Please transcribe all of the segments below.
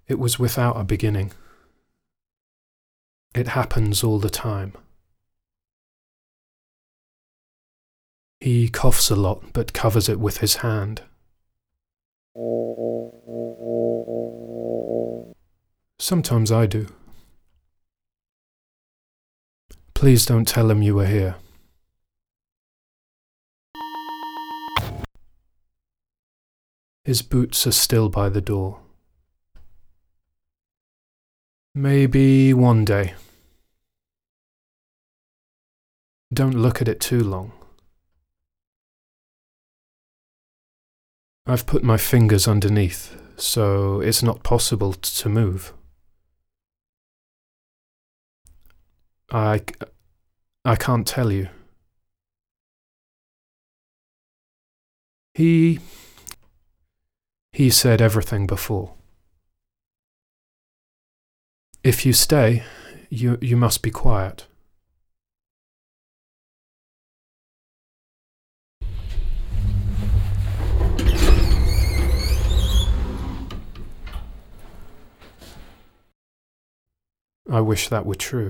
It was without a beginning. It happens all the time. He coughs a lot, but covers it with his hand. Sometimes I do. Please don't tell him you were here. His boots are still by the door. Maybe one day. Don't look at it too long. I've put my fingers underneath, so it's not possible to move. I can't tell you. He said everything before. If you stay, you must be quiet. I wish that were true.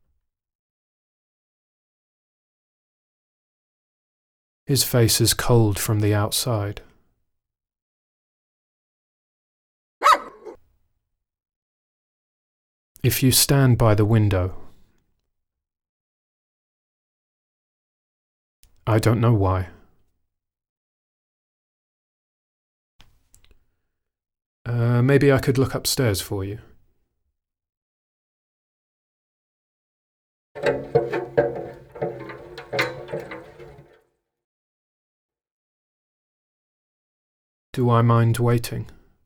His face is cold from the outside. If you stand by the window, I don't know why. Maybe I could look upstairs for you. Do I mind waiting?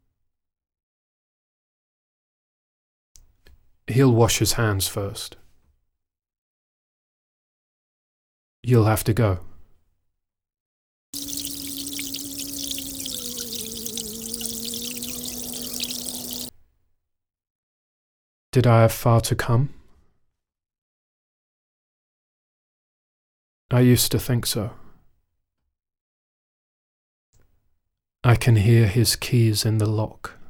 He'll wash his hands first. You'll have to go. Did I have far to come? I used to think so. I can hear his keys in the lock.